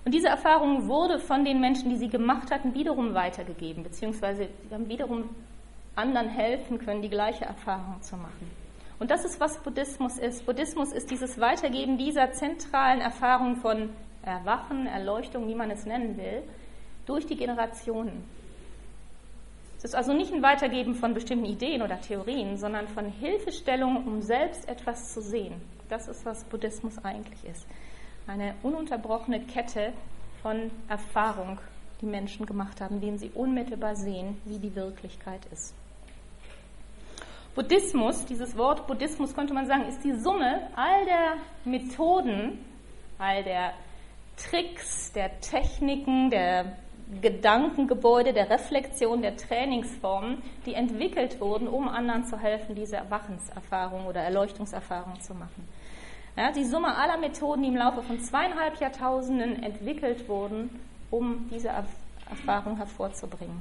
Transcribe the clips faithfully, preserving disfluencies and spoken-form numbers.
Und diese Erfahrung wurde von den Menschen, die sie gemacht hatten, wiederum weitergegeben, beziehungsweise sie haben wiederum anderen helfen können, die gleiche Erfahrung zu machen. Und das ist, was Buddhismus ist. Buddhismus ist dieses Weitergeben dieser zentralen Erfahrung von Erwachen, Erleuchtung, wie man es nennen will, durch die Generationen. Es ist also nicht ein Weitergeben von bestimmten Ideen oder Theorien, sondern von Hilfestellung, um selbst etwas zu sehen. Das ist, was Buddhismus eigentlich ist. Eine ununterbrochene Kette von Erfahrung, die Menschen gemacht haben, denen sie unmittelbar sehen, wie die Wirklichkeit ist. Buddhismus, dieses Wort Buddhismus könnte man sagen, ist die Summe all der Methoden, all der Tricks, der Techniken, der Gedankengebäude, der Reflexion, der Trainingsformen, die entwickelt wurden, um anderen zu helfen, diese Erwachenserfahrung oder Erleuchtungserfahrung zu machen. Ja, die Summe aller Methoden, die im Laufe von zweieinhalb Jahrtausenden entwickelt wurden, um diese Erfahrung hervorzubringen.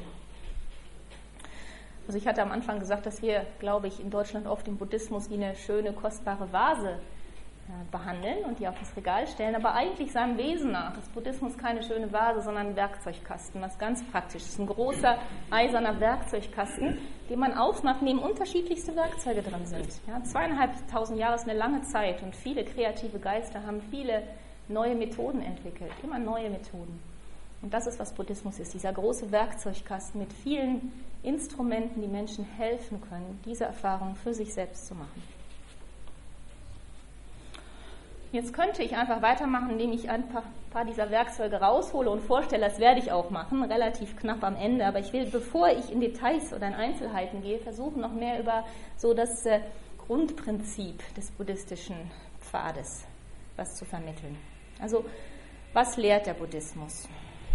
Also ich hatte am Anfang gesagt, dass wir, glaube ich, in Deutschland oft den Buddhismus wie eine schöne, kostbare Vase behandeln und die auf das Regal stellen, aber eigentlich seinem Wesen nach ist Buddhismus keine schöne Vase, sondern ein Werkzeugkasten, was ganz praktisch ist. Ein großer, eiserner Werkzeugkasten, den man aufmacht, in dem unterschiedlichste Werkzeuge drin sind. Ja, zweieinhalbtausend Jahre ist eine lange Zeit und viele kreative Geister haben viele neue Methoden entwickelt, immer neue Methoden. Und das ist, was Buddhismus ist, dieser große Werkzeugkasten mit vielen Instrumenten, die Menschen helfen können, diese Erfahrung für sich selbst zu machen. Jetzt könnte ich einfach weitermachen, indem ich ein paar, paar dieser Werkzeuge raushole und vorstelle, das werde ich auch machen, relativ knapp am Ende. Aber ich will, bevor ich in Details oder in Einzelheiten gehe, versuchen, noch mehr über so das äh, Grundprinzip des buddhistischen Pfades was zu vermitteln. Also, was lehrt der Buddhismus?